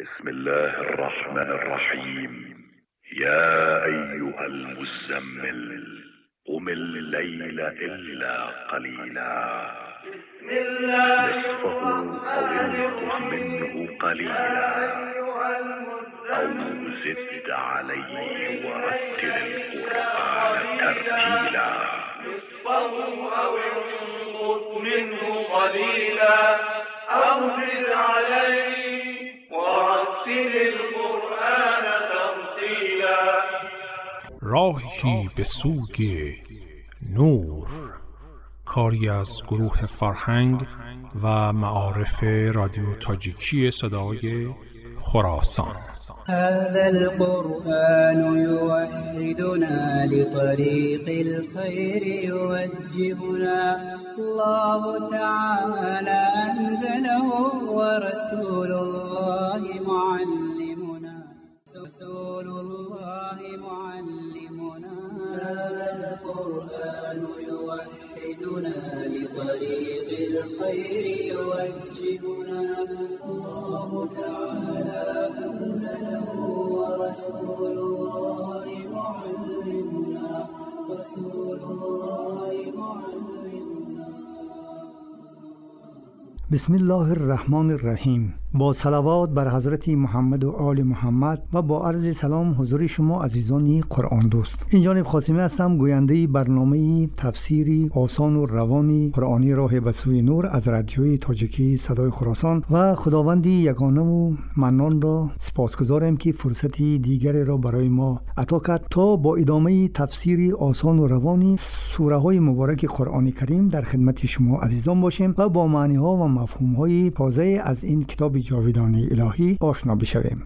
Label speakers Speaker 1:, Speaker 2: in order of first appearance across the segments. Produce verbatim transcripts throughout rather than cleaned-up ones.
Speaker 1: بسم الله الرحمن الرحیم. یا ایها المزمل قم الليل الا قلیلا نصفه او انقص منه قلیلا او زد علیه ورتل القرآن ترتیلا
Speaker 2: نصفه او انقص منه قلیلا او زد علیه ورتل القرآن ترتیلا.
Speaker 3: راهی به سوی نور، کاری از گروه فرهنگ و معارف رادیو تاجیکی صدای خراسان.
Speaker 4: هذا القرآن يوحدنا لطريق الخير يوجهنا الله تعالى أنزله ورسول الله معلمنا رسول الله معلمنا. هذا القرآن يوحدنا لطريق الخير يوجهنا الله تعالى أنزله ورسول الله معلمنا رسول الله معلمنا.
Speaker 5: بسم الله الرحمن الرحیم. با صلوات بر حضرت محمد و آل محمد و با عرض سلام حضور شما عزیزان قرآن دوست. این جانب خاتمی هستم، گوینده برنامه تفسیری آسان و روانی قرآنی راه به سوی نور از رادیوی تاجیکی صدای خراسان و خداوندی یگانه و منان را سپاسگزارم که فرصتی دیگری را برای ما عطا کرد تا با ادامه تفسیری آسان و روانی سوره های مبارک قرآن کریم در خدمت شما عزیزان باشیم و با معنی ها و مفهوم های تازه از این کتاب جاویدانه الهی آشنا بشویم.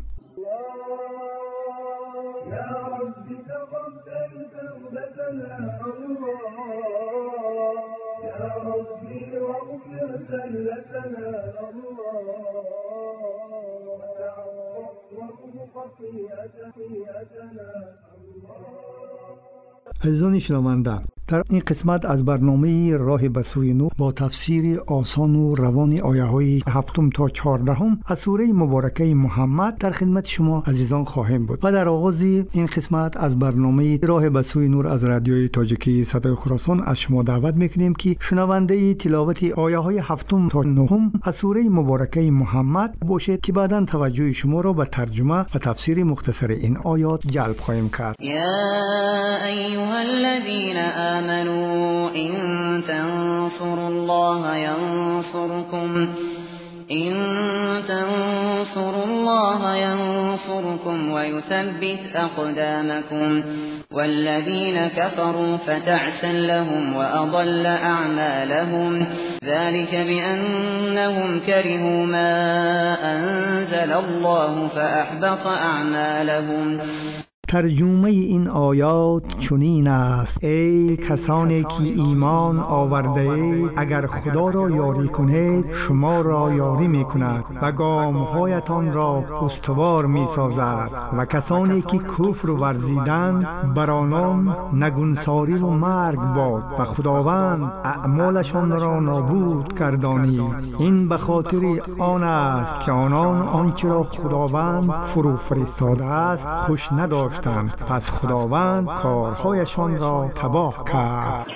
Speaker 5: عزیزان شنونده، در این قسمت از برنامه راه به سوی نور با تفسیر آسان و روان آیه های هفتم تا چهاردهم از سوره مبارکه محمد در خدمت شما عزیزان خواهیم بود. و در آغاز این قسمت از برنامه راه به سوی نور از رادیوی تاجیکی صدای خراسان از شما دعوت میکنیم که شنونده تلاوت آیه های هفتم تا نهم از سوره مبارکه محمد باشید که بعداً توجه شما را به ترجمه و تفسیر مختصر این آیات جلب خواهیم کرد.
Speaker 6: أيها الذين آمنوا إن تنصروا الله ينصركم إن تنصروا الله ينصركم ويثبت أقدامكم والذين كفروا فتعسا لهم وأضل أعمالهم ذلك بأنهم كرهوا ما أنزل الله فأحبط أعمالهم.
Speaker 5: ترجمه این آیات چنین است: ای کسانی که ایمان آورده اید، اگر خدا را یاری کنید شما را یاری می کند و گامهایتان را استوار می سازد و کسانی که کفر ورزیدند بر آنان نگونساری و مرگ باد و خداوند اعمالشان را نابود گردانید. این به خاطر آن است که آنان آنچه را خداوند فرو فرستاده است خوش نداشت، پس خداوند کارهایشان را تباه کرد.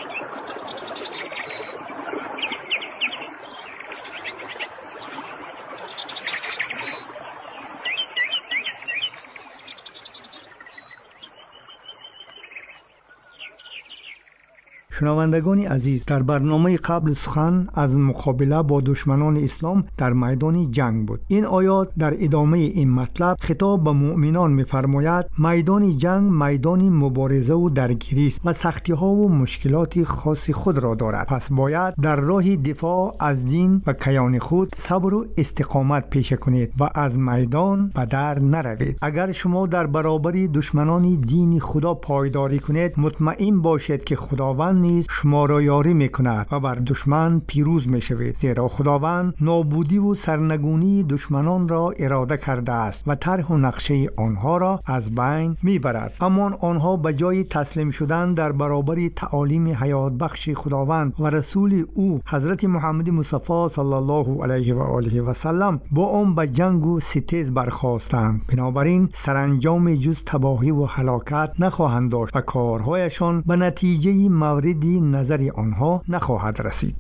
Speaker 5: شنوندگان عزیز، در برنامه قبل سخن از مقابله با دشمنان اسلام در میدان جنگ بود. این آیات در ادامه این مطلب خطاب به مؤمنان می‌فرماید میدان جنگ میدان مبارزه و درگیری است و سختی‌ها و مشکلات خاص خود را دارد. پس باید در راه دفاع از دین و کیان خود صبر و استقامت پیشه کنید و از میدان به در نروید. اگر شما در برابر دشمنان دین خدا پایداری کنید، مطمئن باشید که خداوند نیز شما را یاری میکند و بر دشمن پیروز میشوید، زیرا خداوند نابودی و سرنگونی دشمنان را اراده کرده است و طرح و نقشه آنها را از بین میبرد. اما آنها به جای تسلیم شدن در برابر تعالیم حیات بخش خداوند و رسول او حضرت محمد مصطفی صلی الله علیه و آله و سلم با آن به جنگ و ستیز برخاستند. بنابراین سرانجام جز تباهی و هلاکت نخواهند داشت و کارهایشان به نتیجه مورد نظر آنها نخواهد رسید.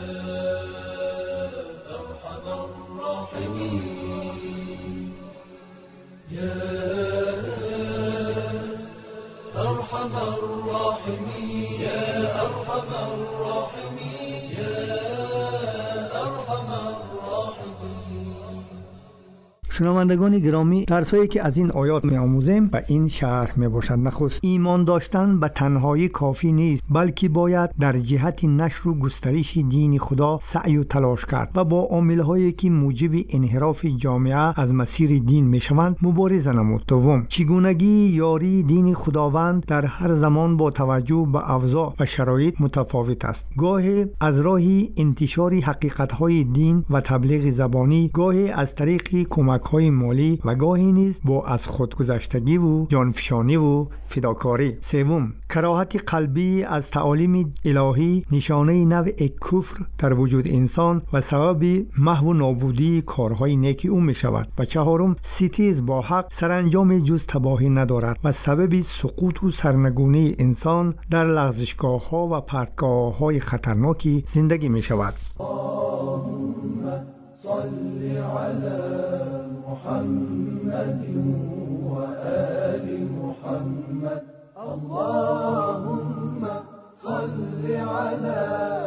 Speaker 5: شنوندگان گرامی، درسایی که از این آیات می آموزیم به این شرح می باشد. نخست، ایمان داشتن به تنهایی کافی نیست، بلکه باید در جهت نشر و گسترش دین خدا سعی و تلاش کرد و با عامل‌هایی که موجب انحراف جامعه از مسیر دین می شوند مبارزه نمود. دوم، چگونگی یاری دین خداوند در هر زمان با توجه به اوضاع و شرایط متفاوت است. گاهی از راه انتشار حقیقت‌های دین و تبلیغ زبانی، گاهی از طریق کمک های مالی و گاهی نیز با از خودگذشتگی و جانفشانی و فداکاری. سوم، کراهت قلبی از تعالیم الهی نشانه نوع کفر در وجود انسان و سبب محو و نابودی کارهای نیک او می شود. و چهارم، ستیز با حق سرانجام جز تباهی ندارد و سبب سقوط و سرنگونی انسان در لغزشگاه ها و پرتگاه های خطرناکی زندگی می شود.
Speaker 2: صل على محمد وآل محمد اللهم صل على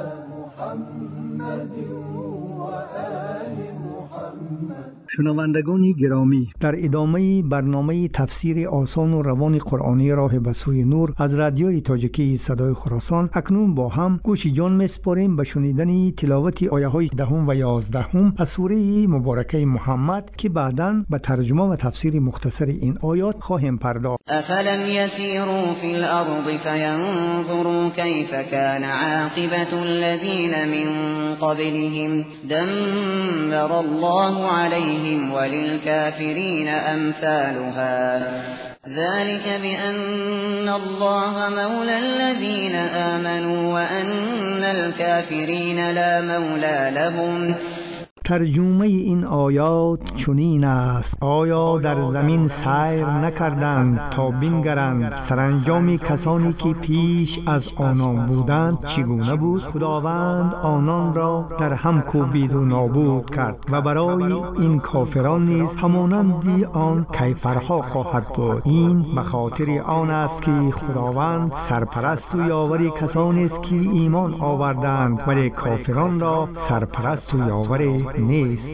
Speaker 2: محمد وآل محمد.
Speaker 5: شنوندگان گرامی، در ادامه برنامه تفسیر آسان و روان قرآنی راه به سوی نور از رادیوی تاجیکی صدای خراسان اکنون با هم گوش جان میسپاریم به شنیدن تلاوت آیه های دهم و یازدهم از سوره مبارکه محمد که بعداً به ترجمه و تفسیر مختصر این آیات خواهیم پرداخت.
Speaker 6: افلم یسیروا فی الارض فینظروا کیف کان عاقبة الذین من قبلهم دمر الله علیهم وللكافرين أمثالها ذلك بأن الله مولى الذين آمنوا وأن الكافرين لا مولى لهم.
Speaker 5: ترجمه این آیات چنین است: آیا در زمین سیر نکردند تا بنگرند سرانجام کسانی که پیش از آنان بودند چگونه بود؟ خداوند آنان را در هم کوبید و نابود کرد و برای این کافران نیز همانند آن کیفرها خواهد بود. این به خاطر آن است که خداوند سرپرست و یاور کسانی است که ایمان آوردند ولی کافران را سرپرست و یاور نیست.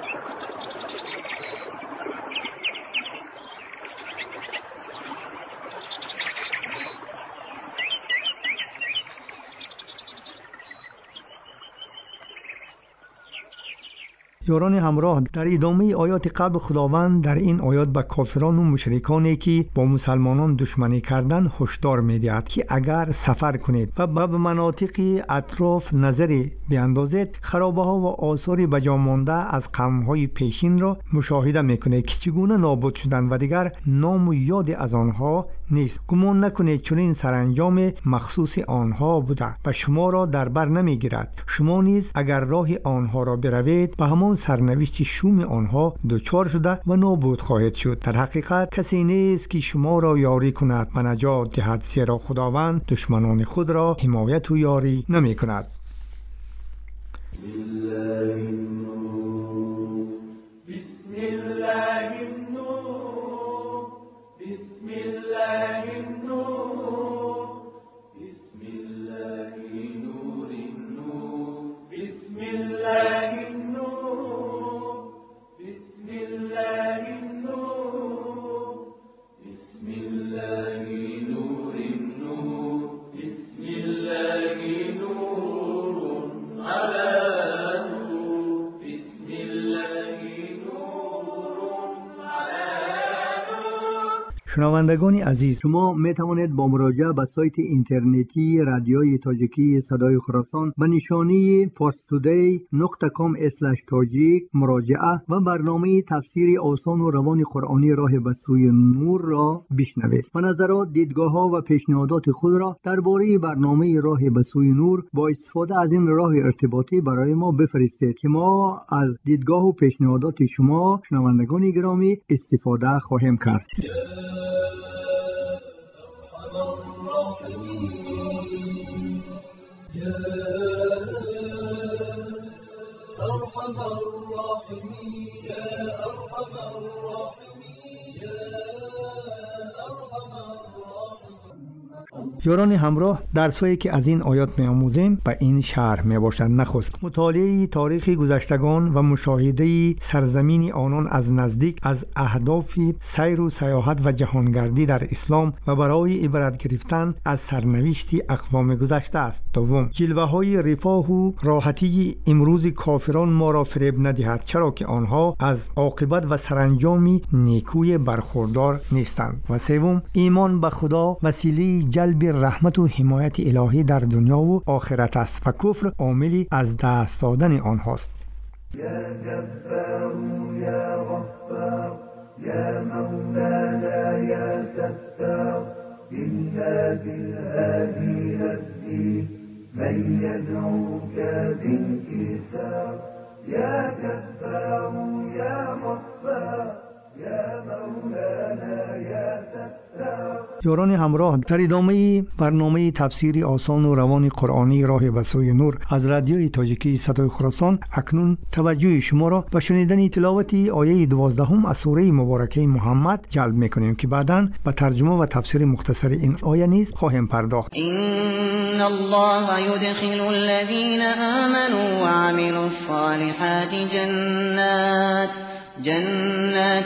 Speaker 5: یاران همراه، در ادامه آیات قبل خداوند در این آیات به کافران و مشرکانی که با مسلمانان دشمنی کردند هشدار می‌دهد که اگر سفر کنید و به مناطق اطراف نظری بیاندازید خرابه‌ها و آثار بجا مانده از قوم‌های پیشین را مشاهده می‌کنید که چگونه نابود شدند و دیگر نام و یاد از آنها نیست. گمان نکنید چون این سرانجام مخصوص آنها بوده و شما را در بر نمی‌گیرد. شما نیز اگر راه آنها را بروید به همان سرنوشت شوم آنها دچار شده و نابود خواهد شد. در حقیقت کسی نیست که شما را یاری کند و نجات دهد، زیرا خداوند دشمنان خود را حمایت و یاری نمی کند. شنوندگان عزیز، شما می توانید با مراجعه به سایت اینترنتی رادیوی تاجیکی صدای خراسان به نشانی پارستودی نقطه کام اسلش تاجیک مراجعه و برنامه تفسیر آسان و روان قرآنی راه به سوی نور را بشنوید و نظرات، دیدگاه ها و پیشنهادات خود را درباره برنامه راه به سوی نور با استفاده از این راه ارتباطی برای ما بفرستید که ما از دیدگاه و پیشنهادات شما شنوندگان گرامی استفاده خواهیم کرد. یاران همراه، درسایی که از این آیات می آموزیم به این شرح می باشد. نخست مطالعه تاریخ گذشتگان و مشاهده سرزمین آنان از نزدیک از اهداف سیر و سیاحت و جهانگردی در اسلام و برای عبرت گرفتن از سرنوشت اقوام گذشته است. دوم، جلوه های رفاه و راحتی امروز کافران ما را فریب ندهد، چرا که آنها از عاقبت و سرانجامی نیکوی برخوردار نیستند. و سوم، ایمان به خدا وسیله جلب رحمت و حمایت الهی در دنیا و آخرت است و کفر عاملی از دست دادن آنهاست.
Speaker 2: یا جبار یا غفار یا مولانا یا ستار إلا بالهادي نفسي من يدعوك بانكسار يا جبار يا غفار يا مولانا يا ستار.
Speaker 5: یاران همراه، در ادامه برنامه تفسیر آسان و روان قرآنی راه به سوی نور از رادیوی تاجیکی صدای خراسان اکنون توجه شما را به شنیدن تلاوت آیه دوازدهم از سوره مبارکه محمد جلب می‌کنیم که بعداً به ترجمه و تفسیر مختصر این آیه نیز خواهیم پرداخت.
Speaker 6: ان الله يدخل الذين آمنوا وعملوا الصالحات جنات جنات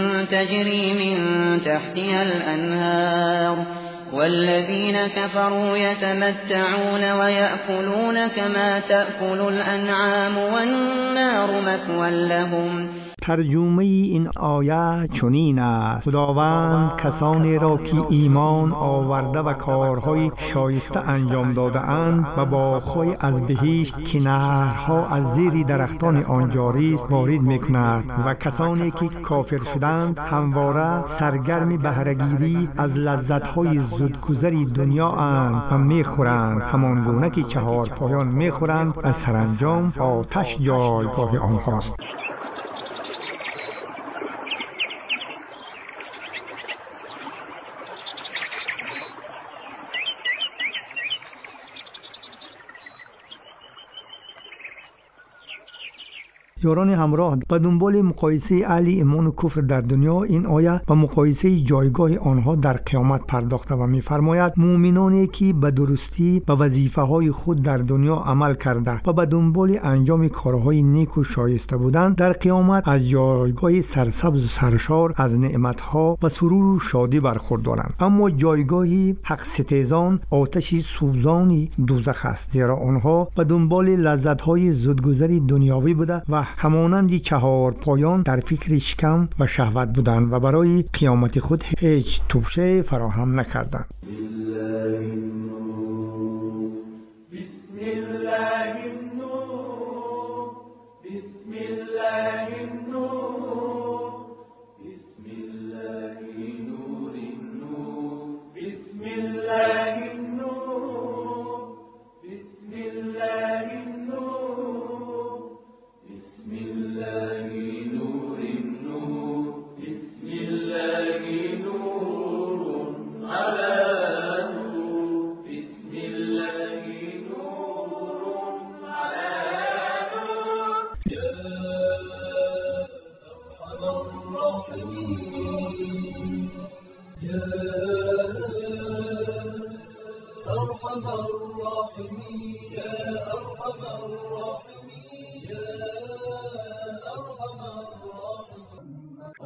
Speaker 6: تجري من تحتها الأنهار والذين كفروا يتمتعون ويأكلون كما تأكل الأنعام والنار مثوى لهم.
Speaker 5: ترجمه این آیه چنین است: خداوند کسانی را که ایمان آورده و کارهای شایسته انجام داده اند و باغ‌های از بهشت که نهرها از زیر درختان آن جاری است وارد می‌کند و کسانی که کافر شدند همواره سرگرم بهره‌گیری از لذت‌های زودگذری دنیا اند و می‌خورند همان گونه که چهار پایان می‌خورند و سرانجام آتش جایگاه آنهاست. یاران همراه، به دنبال مقایسه اهل ایمان و کفر در دنیا این آیه به مقایسه جایگاه آنها در قیامت پرداخته و می‌فرماید مؤمنانی که به درستی به وظیفه‌های خود در دنیا عمل کرده و به دنبال انجام کارهای نیک و شایسته بودند در قیامت از جایگاه سرسبز و سرشار از نعمت‌ها و سرور و شادی برخوردارند. اما جایگاه حق ستیزان آتش سوزان دوزخ است، زیرا آنها به دنبال لذت‌های زودگذری دنیاوی بوده و همانند چهار پایان در فکر شکم و شهوت بودند و برای قیامت خود هیچ توشه فراهم نکردند.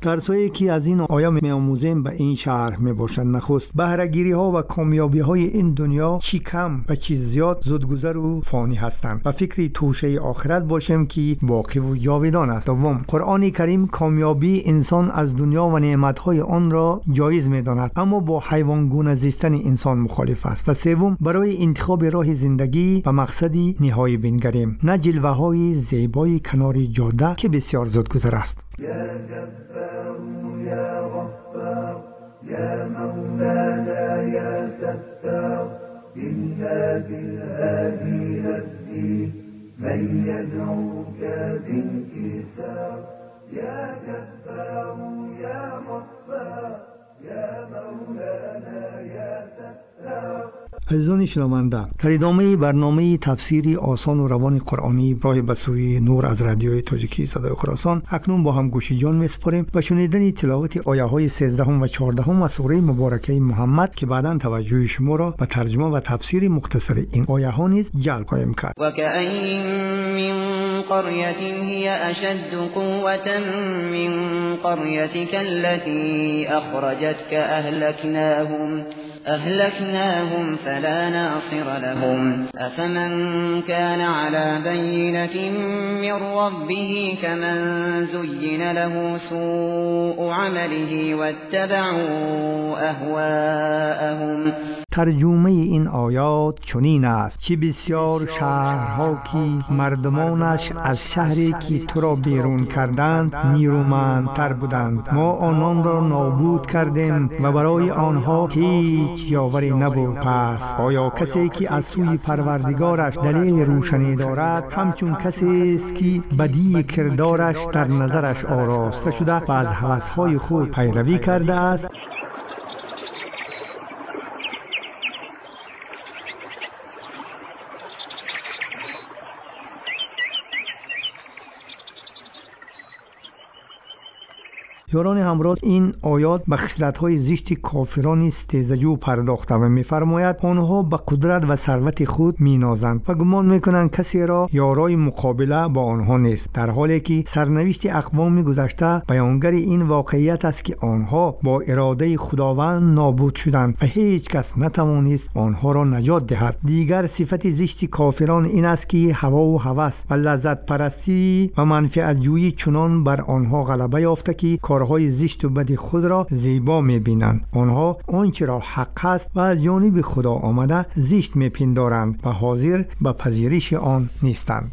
Speaker 5: درسایی که از این آیه می‌آموزیم به این شرح میباشند: نخست بهره‌گیری ها و کامیابی های این دنیا چی کم و چی زیاد زودگذر و فانی هستند و فکری توشه آخرت باشیم که باقی و جاودان است. دوم، قرآن کریم کامیابی انسان از دنیا و نعمت‌های آن را جایز می‌داند، اما با حیوانگونه زیستن انسان مخالف است. و سوم، برای انتخاب راه زندگی و مقصدی نهایی بنگریم، نه جلوه‌های زیبای کنار جاده که بسیار زودگذر است.
Speaker 2: يا جبار يا غفار يا مولانا يا ستار إنا بالهادي نفسي من يدعوك بانكسار يا جبار يا غفار يا مولانا يا ستار. عزیزان شنونده، در ادامه برنامه تفسیری آسان و روان قرآنی راه به سوی نور از رادیوی تاجیکی صدای خراسان اکنون با هم گوش جان می‌سپاریم و شنیدن تلاوت آیه های سیزده و چهارده از سوره مبارکه محمد که بعداً توجه شما را به ترجمه و تفسیر مختصر این آیه ها نیز جلب خواهیم کرد.
Speaker 6: و کأین من قرية هي أشد قوة من قريتك التي أخرجتك أهلكناهم أهلكناهم فلا ناصر لهم أفمن كان على بينة من ربه كمن زين له سوء عمله واتبعوا أهواءهم.
Speaker 5: ترجمه این آیات چنین است: چه بسیار شهرها که مردمانش از شهری که تو را بیرون کردند نیرومندتر بودند، ما آنان را نابود کردیم و برای آنها هیچ یاوری نبود. پس آیا کسی که از سوی پروردگارش دلیل روشنی دارد همچون کسی است که بدی کردارش در نظرش آراسته شده و از هوس‌های خود پیروی کرده است؟ یاران همراه، این آیات به خصلت‌های زشت کافران استهزاجو پرداخته و می‌فرماید آنها به قدرت و ثروت خود می‌نازند و گمان می‌کنند کسی را یارای مقابله با آنها نیست، در حالی که سرنوشت اقوام گذشته بیانگر این واقعیت است که آنها با اراده خداوند نابود شدند و هیچ کس نتوانست آنها را نجات دهد. دیگر صفت زشت کافران این است که هوا و هوس و لذت پرستی و منفعت جویی چنان بر آنها غلبه یافته که کارهای زشت و بد خود را زیبا می‌بینند. آنها آنچه را حق است و از جانب خدا آمده زشت می‌پندارند و حاضر به پذیرش آن نیستند.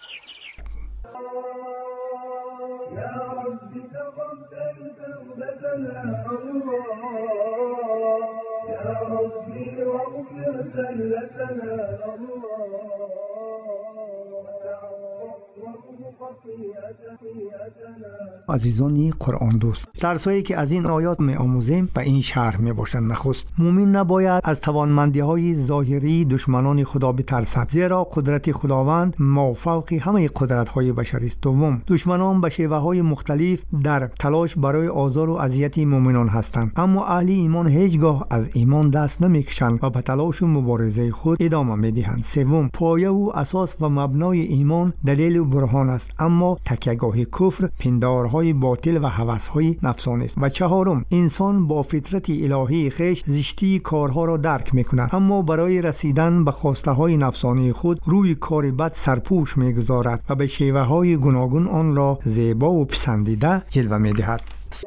Speaker 5: عزیزانی قرآن دوست، درسایی که از این آیات می آموزیم به این شرح می باشند: نخست، مومن نباید از توانمندی های ظاهری دشمنان خدا بترسد، زیرا قدرت خداوند مافوق همه قدرت های بشری است. دوم، دشمنان به شیوه های مختلف در تلاش برای آزار و اذیت مومنان هستند، اما اهل ایمان هیچگاه از ایمان دست نمی کشند و به تلاش و مبارزه خود ادامه می دهند. سوم، پایه و اساس و مبنای ایمان دلیل و برهان است، اما تکیهگاه کفر پندارهای باطل و هوس‌های نفسانی است. و چهارم، انسان با فطرت الهی خویش زشتی کارها را درک می‌کند، اما برای رسیدن به خواسته‌های نفسانی خود روی کار بد سرپوش می‌گذارد و به شیوه‌های گوناگون آن را زیبا و پسندیده جلوه می‌دهد.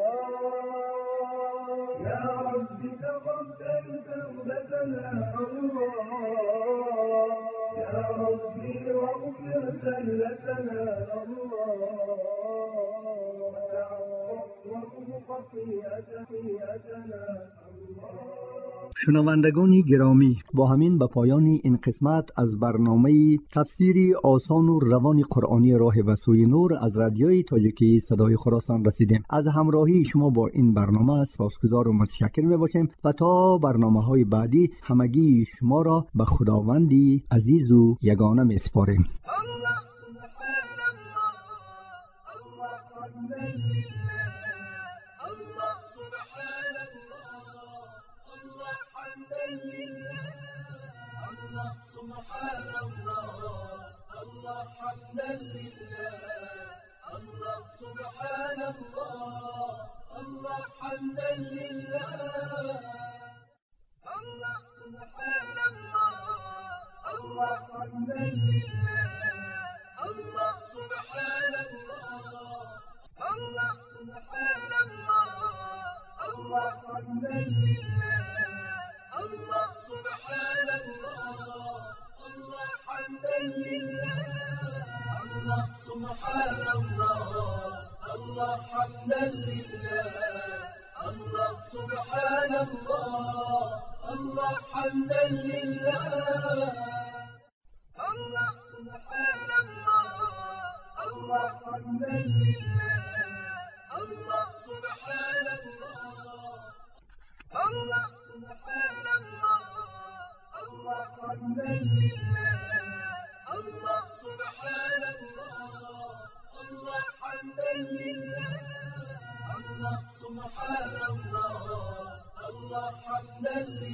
Speaker 5: شنوندگان گرامی، با همین به پایان این قسمت از برنامه تفسیری آسان و روان قرآنی راه به سوی نور از رادیوی تاجیکی صدای خراسان رسیدیم. از همراهی شما با این برنامه سپاسگزار و متشکر میباشیم و تا برنامه های بعدی همگی شما را به خداوندی عزیز و یگانه میسپاریم.
Speaker 2: سبحان الله الله الله الله حمدا لله الله سبحان الله الله حمدا لله الله سبحان الله الله سبحان الله الله حمدا لله الله سبحان الله الله حمدا لله الله سبحان الله الله حمدا لله